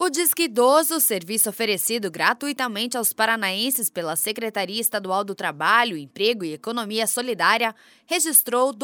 O Disque Idoso, serviço oferecido gratuitamente aos paranaenses pela Secretaria Estadual do Trabalho, Emprego e Economia Solidária, registrou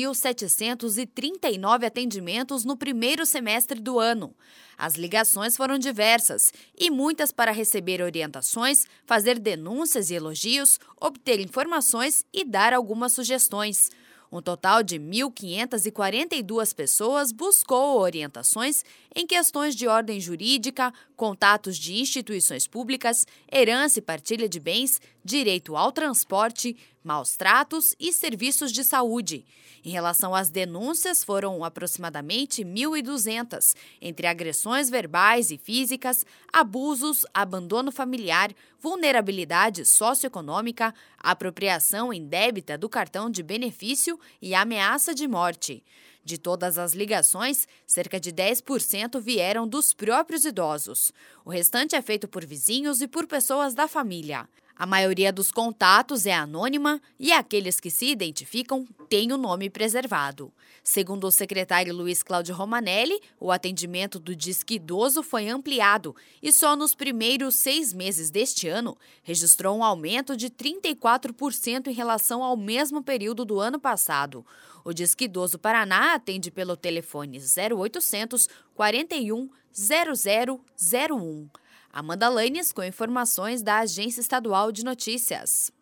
2.739 atendimentos no primeiro semestre do ano. As ligações foram diversas e muitas para receber orientações, fazer denúncias e elogios, obter informações e dar algumas sugestões. Um total de 1.542 pessoas buscou orientações em questões de ordem jurídica, contatos de instituições públicas, herança e partilha de bens, direito ao transporte, maus tratos e serviços de saúde. Em relação às denúncias, foram aproximadamente 1.200, entre agressões verbais e físicas, abusos, abandono familiar, vulnerabilidade socioeconômica, apropriação indébita do cartão de benefício e ameaça de morte. De todas as ligações, cerca de 10% vieram dos próprios idosos. O restante é feito por vizinhos e por pessoas da família. A maioria dos contatos é anônima e aqueles que se identificam têm o nome preservado. Segundo o secretário Luiz Cláudio Romanelli, o atendimento do Disque Idoso foi ampliado e só nos primeiros 6 meses deste ano registrou um aumento de 34% em relação ao mesmo período do ano passado. O Disque Idoso Paraná atende pelo telefone 0800 41 0001. Amanda Lanes com informações da Agência Estadual de Notícias.